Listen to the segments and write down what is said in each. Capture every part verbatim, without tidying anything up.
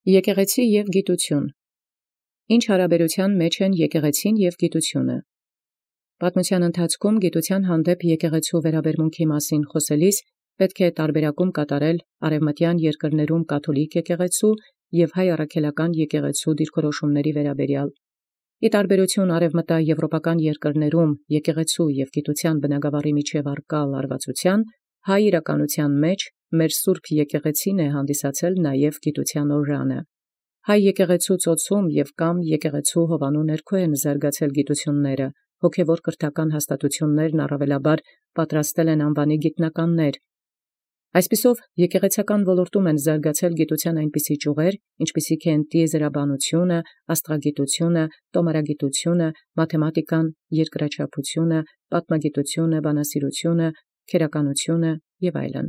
Եկեղեցի և գիտություն։ Ինչ հարաբերութեան մեջ են եկեղեցին և գիտությունը։ Պատմության ընթացքում գիտության հանդեպ եկեղեցու վերաբերմունքի մասին խոսելիս պետք է տարբերակում կատարել արևմտյան երկրներում կաթոլիկ եկեղեցու և հայ առաքելական եկեղեցու դիրքորոշումների վերաբերյալ։ Ի տարբերություն արևմտաեվրոպական երկրներում եկեղեցու և գիտության բնագավառի միջև առկա լարվածության, հայ իրականության մեջ մեր սուրբ եկեղեցին է հանդիսացել նաև գիտության օրրանը։ Հայ եկեղեցու ծոցում և կամ եկեղեցու հովանու ներքո են զարգացել գիտությունները, հոգևոր կրթական հաստատություններն առավելաբար պատրաստել են անվանի գիտնականներ։ Այսպիսով եկեղեցական ոլորտում են զարգացել գիտության այնպիսի ճյուղեր, ինչպիսիք են տիեզերաբանությունը, աստղագիտությունը, տոմարագիտությունը, մաթեմատիկան, երկրաչափությունը, պատմագիտությունը, բանասիրությունը, քերականությունը և այլն։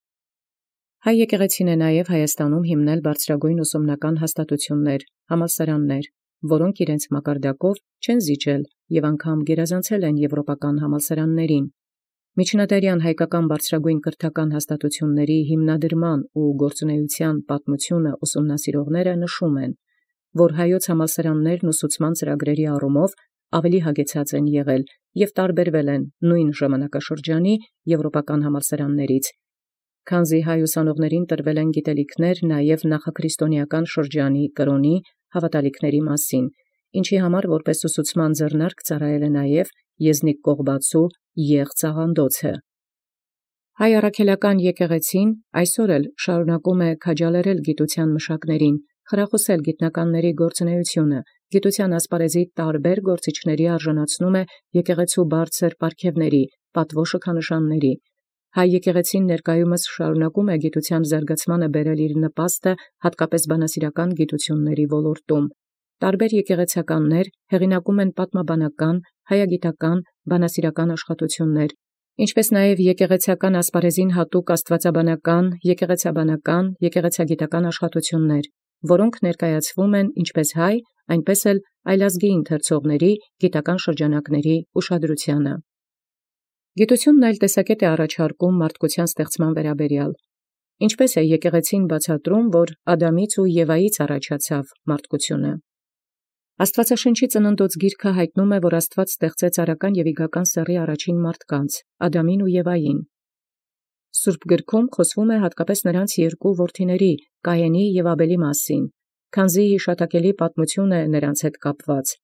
Հայ եկեղեցին է նաև Հայաստանում հիմնել բարձրագույն ուսումնական հաստատություններ, համալսարաններ, որոնք իրենց մակարդակով չեն զիջել և անգամ գերազանցել են եվրոպական համալսարաններին։ Միջնադարյան հայկական բարձրագույն կրթական հաստատությունների հիմնադրման ու գործունեության պատմությունը ուսումնասիրողները նշում են, որ հայոց համալսարաններն ուսուցման ծրագրերի առումով ավելի հագեցած են եղել և տարբերվել են նույն ժամանակաշրջանի եվրոպական համալսարաններից, քանզի հայ ուսանողներին տրվել են գիտելիքներ նաև նախաքրիստոնեական շրջանի կրոնի հավատալիքների մասին, ինչի համար որպես ուսուցման ձեռնարկ ծառայել է նաև Եզնիկ Կողբացու Եղծ աղանդոցը։ Հայ առաքելական եկեղեցին այսօր էլ շարունակում է քաջալերել գիտության մշակներին, խրախուսել գիտնականների գործունեությունը, գիտության ասպարեզի տարբեր գործիչների արժանացնում է եկեղեցու բարձր պարգևների, պատվո շքանշանների։ Հայ եկեղեցին ներկայումս շարունակում է գիտության զարգացմանը բերել իր նպաստը հատկապես բանասիրական գիտությունների ոլորտում։ Տարբեր եկեղեցականներ հեղինակում են պատմաբանական, հայագիտական, բանասիրական աշխատություններ, ինչպես նաև եկեղեցական ասպարեզին հատուկ աստվածաբանական, եկեղեցաբանական, եկեղեցագիտական աշխատություններ, որոնք ներկայացվում են ինչպես հայ, այնպես էլ այլազգի ընթերցողների գիտական շրջանակների ուշադրությանը։ Գիտությունն այլ տեսակետ է առաջարկում մարդկության ստեղծման վերաբերյալ։ Ինչպես է եկեղեցին բացատրում, որ Ադամից ու Եվայից առաջացավ մարդկությունը։ Աստվածաշնչի ծննդոց գիրքը հայտնում է, որ Աստված ստեղծեց արական և իգական սեռի առաջին մարդկանց՝ Ադամին ու Եվային։ Սուրբ գրքում խոսվում է հատկապես նրանց երկու որդիների՝ Կայենի և Աբելի մասին, քանզի հիշատակելի պատմություն է նրանց հետ կապված։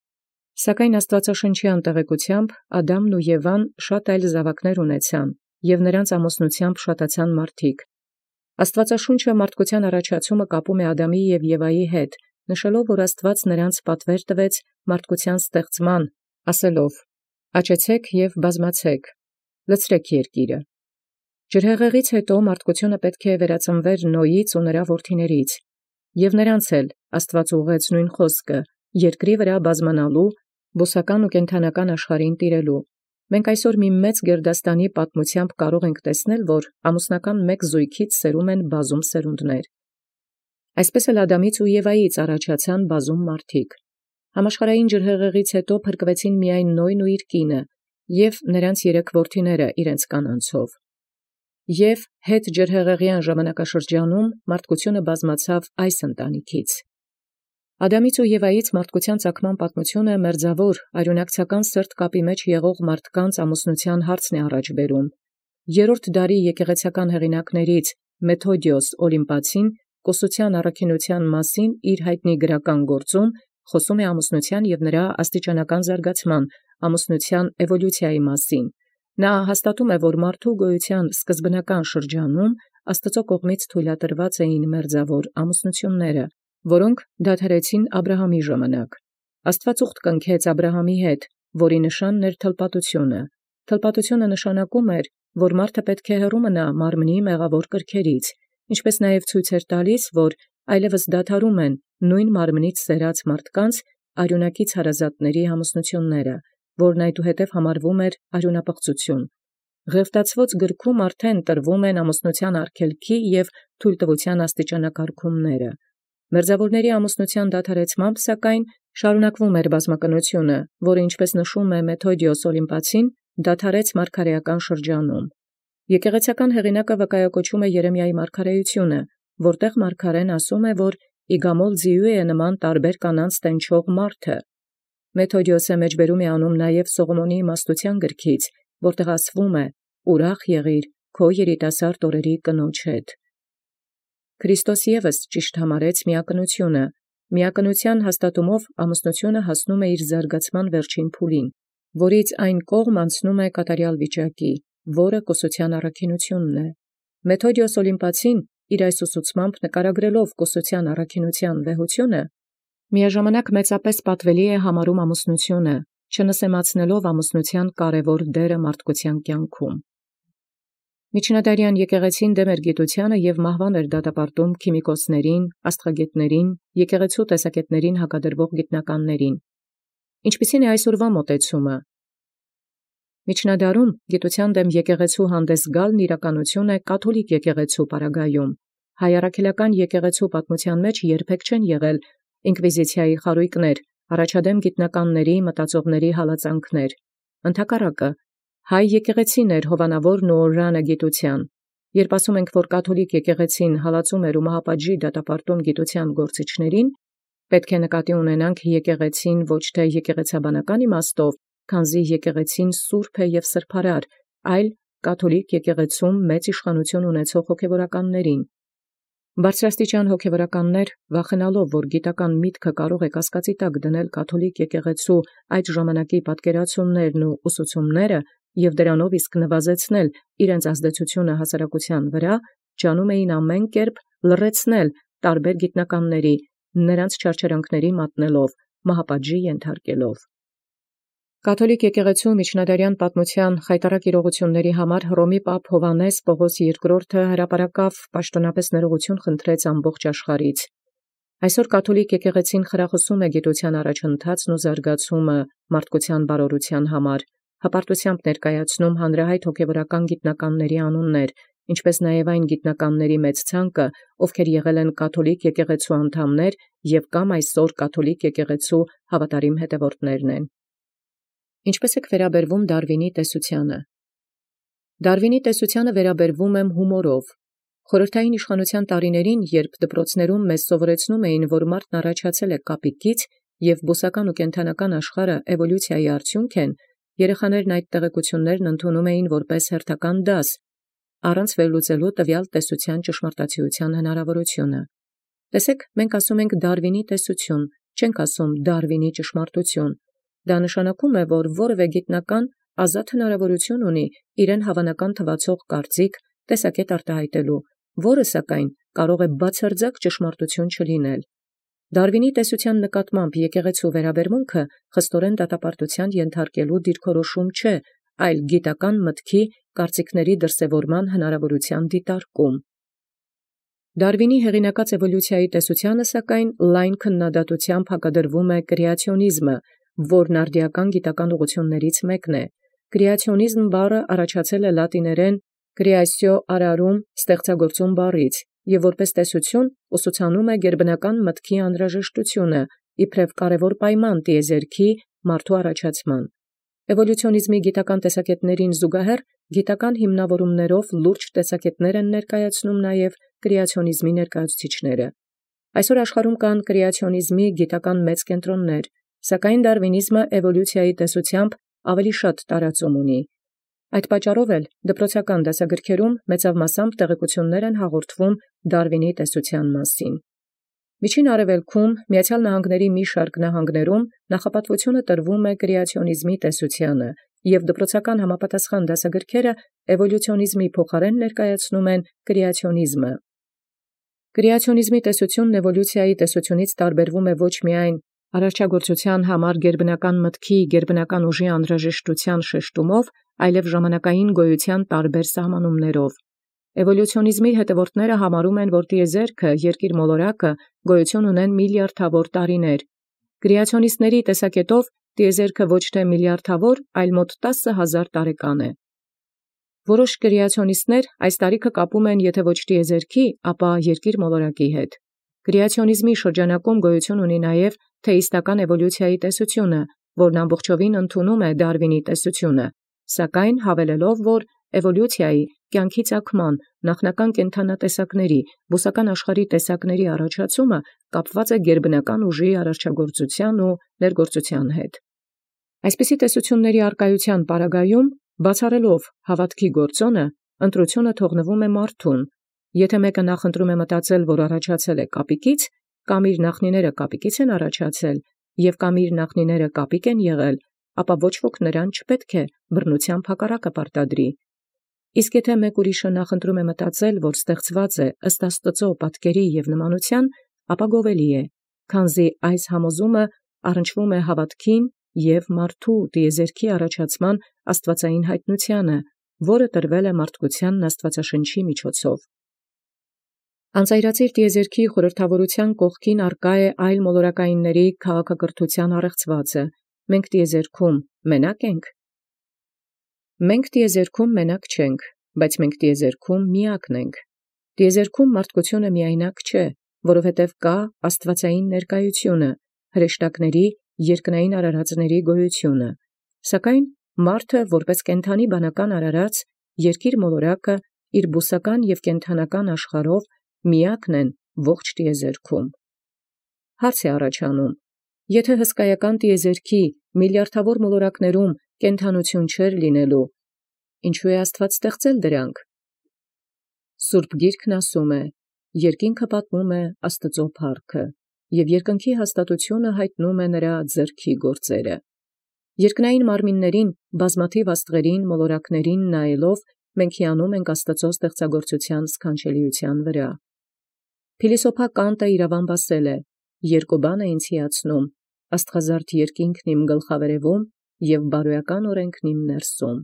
Սակայն աստվածաշնչյան տեղեկությամբ Ադամն ու Եվան շատ այլ զավակներ ունեցան, և նրանց ամուսնությամբ շատացան մարդիկ։ Աստվածաշունչը մարդկության առաջացումը կապում է Ադամի և Եվայի հետ, նշելով, որ Աստված նրանց պատվեր տվեց մարդկության ստեղծման, ասելով. «Աճեցեք և բազմացեք, լցրեք երկիրը»։ Ջրհեղեղից հետո մարդկությունը պետք է վերածնվեր Նոյից ու նրա որդիներից, և նրանց էլ Աստված ուղղեց նույն խոսքը՝ երկրի վրա բազմանալու, բուսական ու կենդանական աշխարհին տիրելու։ Մենք այսօր մի մեծ գերդաստանի պատմությամբ կարող ենք տեսնել, որ ամուսնական մեկ զույգից սերում են բազում սերունդներ։ Այսպես էլ Ադամից ու Եվայից առաջացան բազում մարդիկ։ Համաշխարհային ջրհեղեղից հետո փրկվեցին միայն Նոյն ու իր կինը և նրանց երեք որդիները իրենց կանանցով։ Եվ հետջրհեղեղյան ժամանակաշրջանում մարդկությունը բազմացավ այս ընտանիքից։ Ադամից ու Եվայից մարդկության ծագման պատմությունը մերձավոր արյունակցական սրտի կապի մեջ եղող մարդկանց ամուսնության հարցն է առաջ բերում։ Երրորդ դարի եկեղեցական հեղինակներից Մեթոդիոս Օլիմպացին կուսության առաքինության մասին իր հայտնի գրական գործում խոսում է ամուսնության և նրա աստիճանական զարգացման, ամուսնության էվոլյուցիայի մասին։ Նա հաստատում է, որ մարդու գոյության սկզբնական շրջանում Աստծո կողմից թույլատրված էին մերձավոր ամուսնությունները, որոնք դադարեցին Աբրահամի ժամանակ։ Աստված ուխտ կնքեց Աբրահամի հետ, որի նշանն էր թլպատությունը։ Թլպատությունը նշանակում էր, որ մարդը պետք է հեռու մնա մարմնի մեղավոր կրքերից, ինչպես նաև ցույց էր տալիս, որ այլևս դադարում են նույն մարմնից սերած մարդկանց արյունակից հարազատների ամուսնությունները, որն այդուհետև համարվում էր արյունապղծություն։ Ղևտացված գրքում արդեն տրվում են ամուսնության արգելքի և թույլտվության աստիճանակարգումները։ Մերձավորների ամուսնության դադարեցմամբ, սակայն, շարունակվում էր բազմակնությունը, որը, ինչպես նշում է Մեթոդիոս Օլիմպացին, դադարեց մարգարեական շրջանում։ Եկեղեցական հեղինակը վկայակոչում է Երեմիայի մարգարեությունը, որտեղ մարգարեն ասում է, որ իգամոլ ձիու է նման տարբեր կանանց տենչող մարդը։ Մեթոդիոսը մեջբերում է անում նաև Սողոմոնի իմաստության գրքից, որտեղ ասվում է. «Ուրախ եղիր քո երիտասարդ օրերի կնոջ հետ»։ Քրիստոս ևս ճիշտ համարեց միակնությունը։ Միակնության հաստատումով ամուսնությունը հասնում է իր զարգացման վերջին փուլին, որից այն կողմ անցնում է կատարյալ վիճակի, որը կուսության առաքինությունն է։ Մեթոդիոս Օլիմպացին իր այս ուսուցմամբ նկարագրելով կուսության առաքինության վեհությունը, միաժամանակ մեծապես պատվելի է համարում ամուսնությունը, չնսեմացնելով ամուսնության կարևոր դերը մարդկության կյանքում։ Միջնադարյան եկեղեցին դեմ էր գիտությանը և մահվան էր դատապարտում քիմիկոսներին, աստղագետներին, եկեղեցու տեսակետներին հակադրվող գիտնականներին։ Ինչպիսի՞ն է այսօրվա մոտեցումը։ Միջնադարում գիտության դեմ եկեղեցու հանդես գալն իրականություն է կաթոլիկ եկեղեցու պարագայում։ Հայ առաքելական եկեղեցու պատմության մեջ երբեք չեն եղել ինկվիզիցիայի խարույկներ, առաջադեմ գիտնականների, մտածողների հալածանքներ։ Ընդհակառակը, հայ եկեղեցին էր հովանավորն ու օրրանը գիտության։ Երբ ասում ենք, որ կաթոլիկ եկեղեցին հալածում էր ու մահապատժի դատապարտում գիտության գործիչներին, պետք է նկատի ունենանք եկեղեցին ոչ թե եկեղեցաբանական իմաստով, քանզի եկեղեցին սուրբ է և սրբարար, այլ կաթոլիկ եկեղեցում մեծ իշխանություն ունեցող հոգևորականներին։ Բարձրաստիճան հոգևորականներ, վախենալով, որ գիտական միտքը կարող է կասկածի տակ դնել կաթոլիկ եկեղեցու այդ ժամանակի պատկերացումներն ու ուսուցումները և դրանով իսկ նվազեցնել իրենց ազդեցությունը հասարակության վրա, ջանում էին ամեն կերպ լռեցնել տարբեր գիտնականների, նրանց չարչարանքների մատնելով, մահապատժի ենթարկելով։ Կաթոլիկ եկեղեցու միջնադարյան պատմության խայտառակ իրողությունների համար Հռոմի պապ Հովհաննես Պողոս երկրորդը հրապարակավ պաշտոնապես ներողություն խնդրեց ամբողջ աշխարհից։ Այսօր կաթոլիկ եկեղեցին խրախուսում է գիտության առաջընթացն ու զարգացումը մարդկության բարօրության համար, հպարտությամբ ներկայացնում հանրահայտ հոգևորական գիտնականների անուններ, ինչպես նաև այն գիտնականների մեծ ցանկը, ովքեր եղել են կաթոլիկ եկեղեցու անդամներ և կամ այսօր կաթոլիկ եկեղեցու հավատարիմ հետևորդներն են։ Ինչպես եք վերաբերվում Դարվինի տեսությանը։ Դարվինի տեսությանը վերաբերվում եմ հումորով։ Խորհրդային իշխանության տարիներին, երբ դպրոցներում մեզ սովորեցնում էին, որ մարդն առաջացել է կապիկից և բուսական ու կենդանական աշխարհը էվոլյուցիայի արդյունք են, երեխաներն այդ տեղեկություններն ընդունում էին որպես հերթական դաս, առանց վերլուծելու տվյալ տեսության ճշմարտացիության հնարավորությունը։ Տեսեք, մենք ասում ենք Դարվինի տեսություն, չենք ասում Դարվինի ճշմարտություն։ Դա նշանակում է, որ որևէ գիտնական ազատ հնարավորություն ունի իրեն հավանական թվացող կարծիք, տեսակետ արտահայտելու, որը սակայն կարող է բացարձակ ճշմարտություն չլինել։ Դարվինի տեսության նկատմամբ եկեղեցու վերաբերմունքը խստորեն դատապարտության ենթարկելու դիրքորոշում չէ, այլ գիտական մտքի, կարծիքների դրսևորման հնարավորության դիտարկում։ Դարվինի հեղինակած էվոլյուցիայի տեսությանը սակայն լայն քննադատությամբ հակադրվում է կրեացիոնիզմը, որն արդիական գիտական ուղղություններից մեկն է։ Կրեացիոնիզմ բառը առաջացել է լատիներեն creatio ararum ստեղծագործում բառից և որպես տեսություն ուսուցանում է գերբնական մտքի անհրաժեշտությունը, իբրև կարևոր պայման տիեզերքի մարդու առաջացման։ Էվոլյուցիոնիզմի գիտական տեսակետներին զուգահեռ գիտական հիմնավորումներով լուրջ տեսակետներ են ներկայացնում նաև կրեացիոնիզմի ներկայացուցիչները։ Այսօր աշխարհում կան կրեացիոնիզմի գիտական մեծ կենտրոններ, սակայն դարվինիզմը էվոլյուցիայի տեսությամբ ավելի շատ տարածում ունի։ Այդ պատճառով էլ դպրոցական դասագրքերում մեծավ մասամբ տեղեկություններ են հաղորդվում Դարվինի տեսության մասին։ Միջին Արևելքում, Միացյալ Նահանգների մի շարք նահանգներում նախապատվությունը տրվում է կրեացիոնիզմի տեսությանը, և դպրոցական համապատասխան դասագրքերը էվոլյուցիոնիզմի փոխարեն ներկայացնում են կրեացիոնիզմը։ Կրեացիոնիզմի տեսությունն էվոլյուցիայի տեսությունից տարբերվում է ոչ միայն արարչագործության համար գերբնական մտքի, գերբնական ուժի անհրաժեշտության շեշտումով, այլև ժամանակային գոյության տարբեր սահմանումներով։ Էվոլյուցիոնիզմի հետևորդները համարում են, որ տիեզերքը, երկիր մոլորակը գոյություն ունեն միլիարդավոր տարիներ։ Կրեացիոնիստների տեսակետով տիեզերքը ոչ թե միլիարդավոր, այլ մոտ տասը հազար տարեկան է։ Որոշ կրեացիոնիստներ այս տարիքը կապում են եթե ոչ տիեզերքի, ապա երկիր մոլորակի հետ։ Կրեացիոնիզմի շրջանակում գոյություն ունի նաև թեիստական էվոլյուցիայի տեսությունը, որն ամբողջովին ընդունում է Դարվինի տեսությունը, սակայն հավելելով, որ էվոլյուցիայի կյանքի ծագման, նախնական կենդանատեսակների, բուսական աշխարհի տեսակների առաջացումը կապված է գերբնական ուժի արարչագործության ու ներգործության հետ։ Այսպիսի տեսությունների արկայության պարագայում, բացառելով հավատքի գործոնը, ընտրությունը թողնվում է մարդուն։ Եթե մեկը նախընտրում է մտածել, որ առաջացել է կապիկից, կամ իր նախնիները կապիկից են առաջացել, եւ կամ իր նախնիները կապիկ են եղել, ապա ոչ ոք նրան չպետք է բռնությամբ հակառակը պարտադրի։ Իսկ եթե մեկ ուրիշը նախընտրում է մտածել, որ ստեղծված է ըստ Աստծո պատկերի եւ նմանության, ապա գովելի է, քանզի այս համոզումը առնչվում է հավատքին եւ մարդու տիեզերքի առաջացման աստվածային հայտնությանը, որը տրվել է մարդկությանն Աստվածաշնչի միջոցով։ Անծայրածիր տիեզերքի խորհրդավորության կողքին արկա է այլ մոլորակայինների քաղաքակրթության առեղծվածը։ Մենք տիեզերքում մենակ ենք։ Մենք տիեզերքում մենակ չենք, բայց մենք տիեզերքում միակն ենք։ Տիեզերքում մարդկությունը միայնակ չէ, որովհետև կա աստվածային ներկայությունը, հրեշտակների, երկնային արարածների գոյությունը։ Սակայն մարդը, որպես կենդանի բանական արարած, երկիր մոլորակը իր բուսական եւ կենդանական աշխարհով միակն են ողջ տիեզերքում։ Հարց է առաջանում. եթե հսկայական տիեզերքի միլիարդավոր մոլորակներում կենդանություն չէր լինելու, ինչու է Աստված ստեղծել դրանք։ Սուրբ Գիրքն ասում է. երկինքը պատմում է Աստծո փառքը, եւ երկնքի հաստատությունը հայտնում է նրա ձեռքի գործերը։ Երկնային մարմիններին, բազմաթիվ աստղերին, մոլորակներին նայելով, մենք հիանում ենք Աստծո ստեղծագործության սքանչելիության վրա։ Փիլիսոփա Կանտը իրավամբ ասել է. երկու բան է ինձ հիացնում, աստղազարդ երկինքն իմ գլխավերևում եւ բարոյական օրենքն իմ ներսում։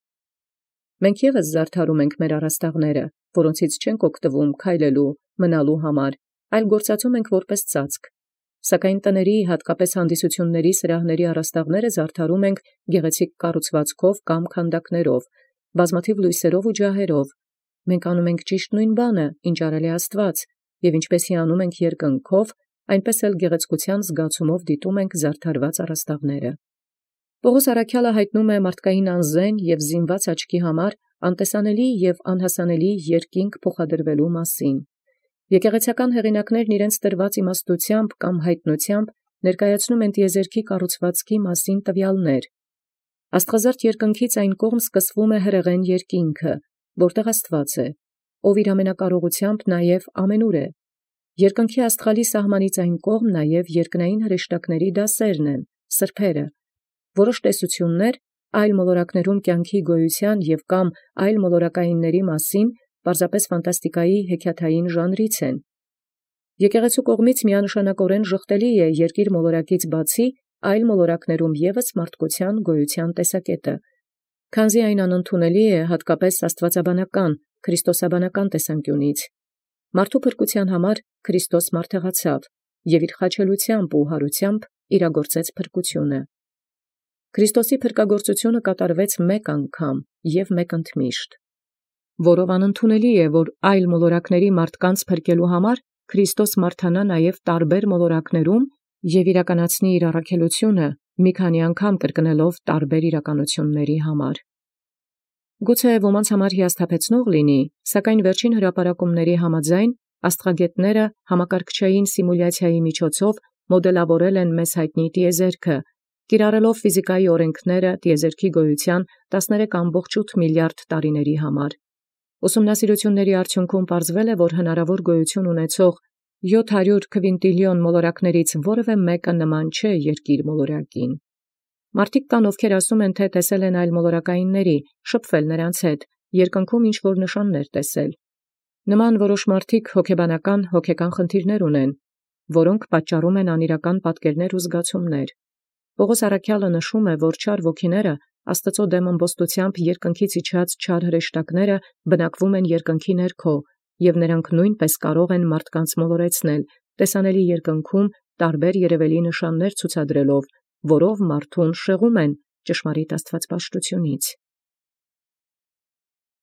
Մենք ևս զարդարում ենք մեր առաստաղները, որոնցից չենք օգտվում քայլելու, մնալու համար, այլ գործածում ենք որպես ծածկ։ Սակայն տների, հատկապես հանդիսությունների սրահների առաստաղները զարդարում ենք գեղեցիկ կառուցվածքով կամ քանդակներով, բազմաթիվ լույսերով ու ջահերով։ Մենք անում ենք ճիշտ նույն բանը, ինչ արել է Աստված, եւ ինչպես հիանում ենք երկնքով, այնպես էլ գեղեցկության զգացումով դիտում ենք զարդարված առաստաղները։ Պողոս առաքյալը հայտնում է մարդկային անզեն եւ զինված աչքի համար անտեսանելի եւ անհասանելի երկինք փոխադրվելու մասին։ Եկեղեցական հեղինակներն իրենց տրված իմաստությամբ կամ հայտնությամբ ներկայացնում են տիեզերքի կառուցվածքի մասին տվյալներ։ Աստղազարդ երկնքից այն կողմ սկսվում է հրեղեն երկինքը, որտեղ Աստված է, ով իր ամենակարողությամբ նաև ամենուր է։ Երկնքի աստղալի սահմանից այն կողմ նաև երկնային հրեշտակների դասերն են, սրբերը։ Որոշ տեսություններ այլ մոլորակներում կյանքի գոյության եւ կամ այլ մոլորակայինների մասին պարզապես ֆանտաստիկայի հեքիաթային ժանրից են։ Եկեղեցու կողմից միանշանակորեն ժխտելի է երկիր մոլորակից բացի այլ մոլորակներում ևս մարդկության գոյության տեսակետը, քանզի այն անընդունելի է հատկապես աստվածաբանական, քրիստոսաբանական տեսանկյունից։ Մարդու փրկության համար Քրիստոս մարդեղացավ եւ իր խաչելությամբ ու հարությամբ իրագործեց փրկությունը։ Քրիստոսի փրկագործությունը կատարվեց մեկ անգամ եւ մեկ ընդմիշտ, որով անընդունելի է, որ այլ մոլորակների մարդկանց փրկելու համար Քրիստոս մարթանա նաև տարբեր մոլորակներում եւ իրականացնի իր առաքելությունը մի քանի անգամ կրկնելով տարբեր իրականությունների համար։ Գուցե ոմանց համար հիասթափեցնող լինի, սակայն վերջին հրապարակումների համաձայն աստղագետները համակարգչային սիմուլյացիայի միջոցով մոդելավորել են մեզ հայտնի տիեզերքը, կիրառելով ֆիզիկայի օրենքները տիեզերքի գոյության տասներեք ամբողջ ութ միլիարդ տարիների համար։ Ուսումնասիրությունների արդյունքում պարզվել է, որ հնարավոր գոյություն ունեցող յոթ հարյուր քվինտիլիոն մոլորակներից որևէ մեկը նման չէ երկիր մոլորակին։ Մարդիկ կան, ովքեր ասում են, թե տեսել են այլ մոլորակայինների, շփվել նրանց հետ, երկնքում ինչ-որ նշաններ տեսել։ Նման որոշ մարդիկ հոգեբանական, հոգեկան խնդիրներ ունեն, որոնք պատճառում են անիրական պատկերներ ու զգացումներ։ Պողոս առաքյալը նշում է, որ չար ոգիները Աստծո դեմ ըմբոստությամբ երկնքից իջած չար հրեշտակները բնակվում են երկնքի ներքո, եւ նրանք նույնպես կարող են մարդկանց մոլորեցնել, տեսանելի երկնքում տարբեր երևելի նշաններ ցուցադրելով, որով մարդուն շեղում են ճշմարիտ աստվածպաշտությունից։